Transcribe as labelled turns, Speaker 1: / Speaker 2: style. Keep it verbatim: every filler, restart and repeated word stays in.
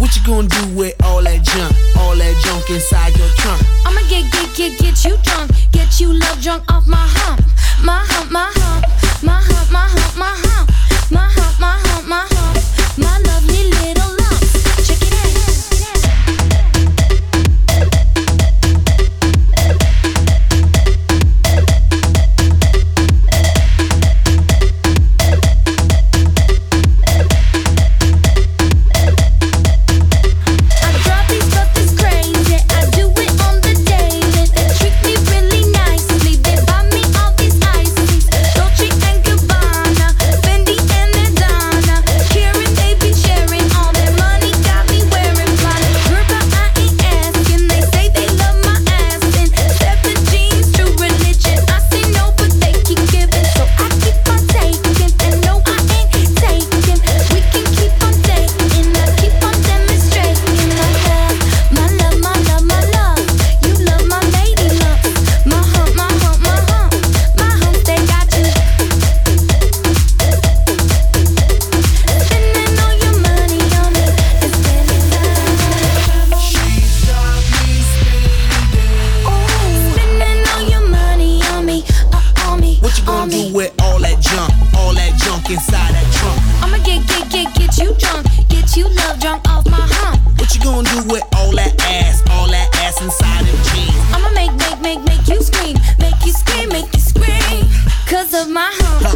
Speaker 1: What you gonna do with all that junk, all that junk inside your trunk?
Speaker 2: I'ma get, get, get, get you drunk, get you love drunk off my hump, my hump, my hump, my hump, my hump, my hump, my hump, my hump, my hump, my lovely little lumps. Check it out.
Speaker 1: Inside that trunk,
Speaker 2: I'ma get, get, get, get you drunk, get you love drunk off my hump.
Speaker 1: What you gonna do with all that ass, all that ass inside them jeans?
Speaker 2: I'ma make, make, make, make you scream, make you scream, make you scream, cause of my hump.